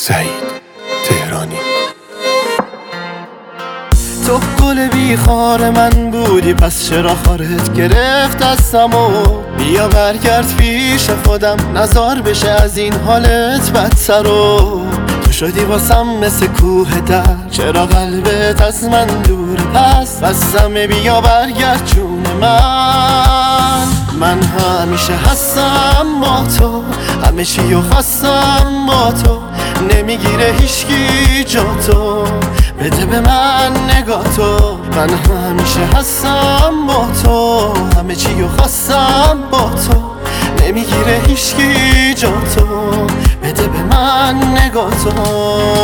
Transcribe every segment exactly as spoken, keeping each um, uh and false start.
سعید تهرانی. تو گل بیخار من بودی، پس چرا خارت گرفت دستمو؟ بیا برگرد پیش خودم، نزار بشه از این حالت بدترو. تو شدی واسم مثل کوه در، چرا قلبت از من دوره؟ پس بسمه بیا برگرد جون من. من همیشه هستم با تو، همه چیو خواستم با تو، نمیگیره هیچکی جا تو، بده به من نگاه تو. من همیشه هستم با تو، همه چیو خواستم با تو، نمیگیره هیچکی جا تو، بده به من نگاه تو.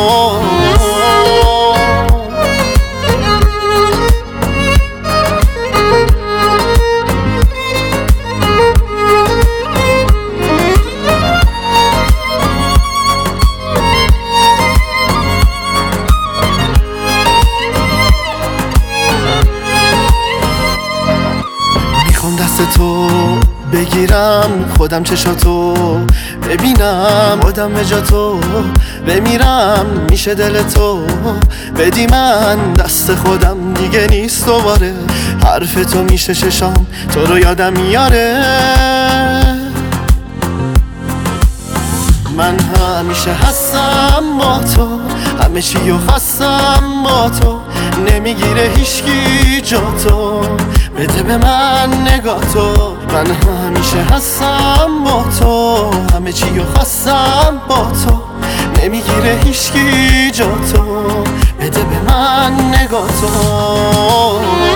دست تو بگیرم، خودم چشاتو ببینم، خودم به جا تو بمیرم، میشه دل تو بدی من دست خودم، دیگه نیست دوباره حرف تو میشه چشام تو رو یادم میاره. من همیشه هستم با تو، همه چیو خواستم با تو، نمیگیره هیچکی جا تو، بده به من نگاه تو. من همیشه هستم با تو، همه چیو خواستم با تو، نمیگیره هیچکی جا تو، بده به من نگاه تو.